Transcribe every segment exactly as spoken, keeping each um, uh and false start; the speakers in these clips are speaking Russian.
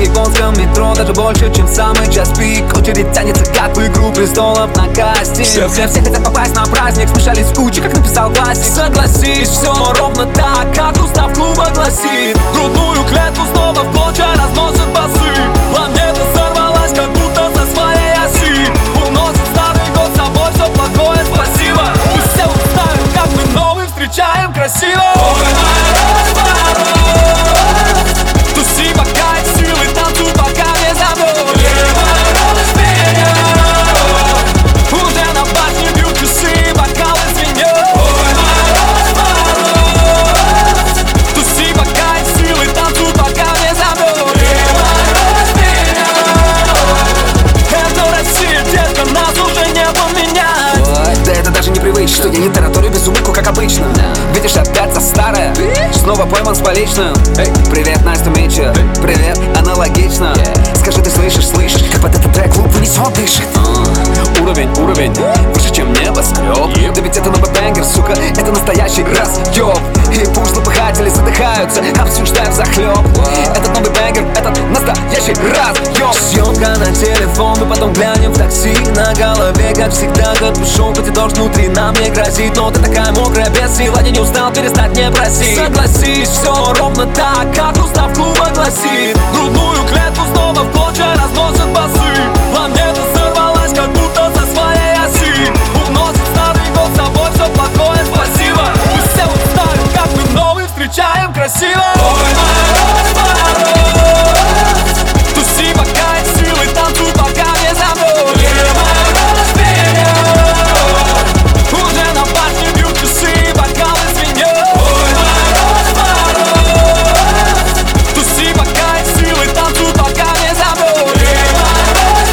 японском метро даже больше, чем самый час пик. Очередь тянется, как в игру престолов на кастинг. Все, все, все хотят попасть на праздник, смешались в куче, как написал классик. Согласись, все ровно так, как устав клуба гласит. Грудную клетку снова в клочья разносят басы. Планета сорвалась, как будто со своей оси. Уносит старый год с собой, все плохое, спасибо. Пусть все узнают, как мы новый встречаем красиво. Ой, мороз, мороз, туси, пока есть силы, танцуй, пока не забудь. Мороз вперед, уже на башне бьют часы, бокалы звенят. Ой, мороз, мороз, туси, пока есть силы, танцуй, пока не забудь. Мороз вперед, это Россия, детка, нас уже не поменять. Да это даже непривычно, что я не тараторю без улыбку, как обычно. Видишь, опять за старое, снова пойман с поличным. Привет, Настя Митча, привет, аналогично. Скажи, ты слышишь, слышишь, как под этот трек луп унесет, дышит. Уровень, уровень, выше, чем небоскреб. Да ведь это новый бэнгер, сука, это настоящий разъеб. И пусть злопыхатели задыхаются, обсуждая взахлеб. Этот новый бэнгер, этот настоящий разъеб. Съемка на телефон, мы потом глянем в такси. На голове, как всегда, капюшон, хоть и дождь внутри нам не грозит. Но ты такая мокрая, без сил, я не устал перестать не просить. Согласись, все ровно так, как устав клуба гласит. Грудную клетку снова в клочья разносят басы. Планета сорвалась, как будто со своей оси. Уносит старый год с собой, все плохое, спасибо. Пусть все узнают, как мы новый встречаем красиво. Ой, мороз, мороз, туси, пока есть силы, танцуй, пока не забудь. Мороз вперед, уже на башне бьют часы, бокалы звенят. Ой, мороз, мороз, туси, пока есть силы, танцуй, пока не забудь. Мороз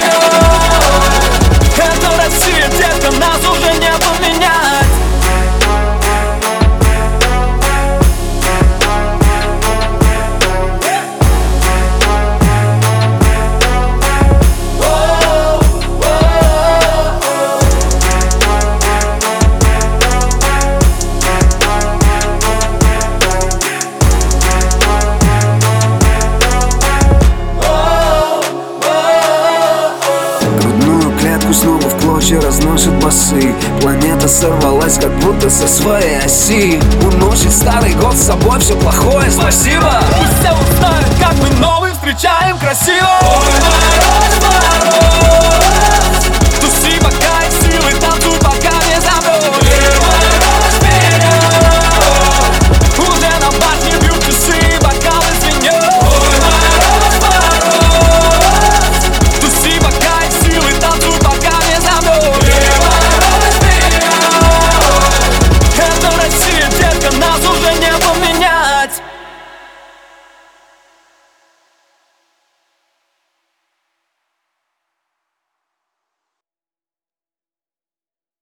вперед, это Россия, детка, нас уже не поменять. Грудную клетку снова в клочья разносят басы. Планета сорвалась, как будто со своей оси. Уносит старый год с собой, все плохое, спасибо. Пусть все узнают, как мы новый встречаем красиво. Ой, мороз, мороз.